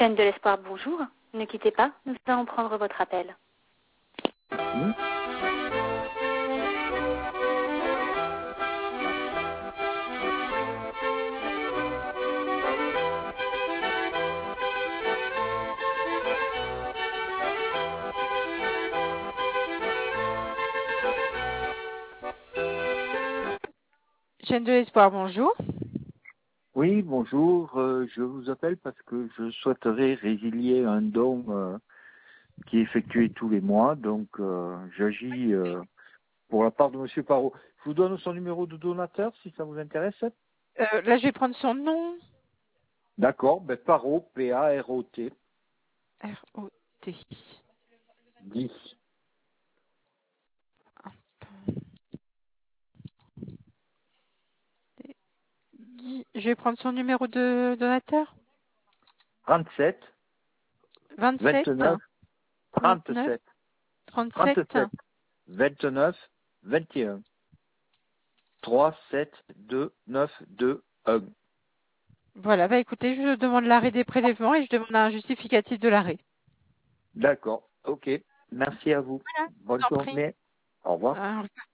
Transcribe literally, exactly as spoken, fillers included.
Chaîne de l'espoir, bonjour. Ne quittez pas, nous allons prendre votre appel. Hmm? Chaîne de l'espoir, bonjour. Oui, bonjour. euh, je vous appelle parce que je souhaiterais résilier un don euh, qui est effectué tous les mois. Donc, euh, j'agis euh, pour la part de Monsieur Parot. Je vous donne son numéro de donateur si ça vous intéresse. Euh, là, je vais prendre son nom. D'accord. Ben, Parot, P A R O T, R O T. dix. Guy, je vais prendre son numéro de donateur. trente-sept, vingt-sept, vingt-neuf, vingt-neuf, trente-sept, trente-sept. trente-sept, vingt-neuf, vingt et un. trois, sept, deux, neuf, deux, un. Voilà, bah écoutez, je demande l'arrêt des prélèvements et je demande un justificatif de l'arrêt. D'accord. OK. Merci à vous. Voilà, je Bonne vous en prie. journée. Au revoir. Au revoir.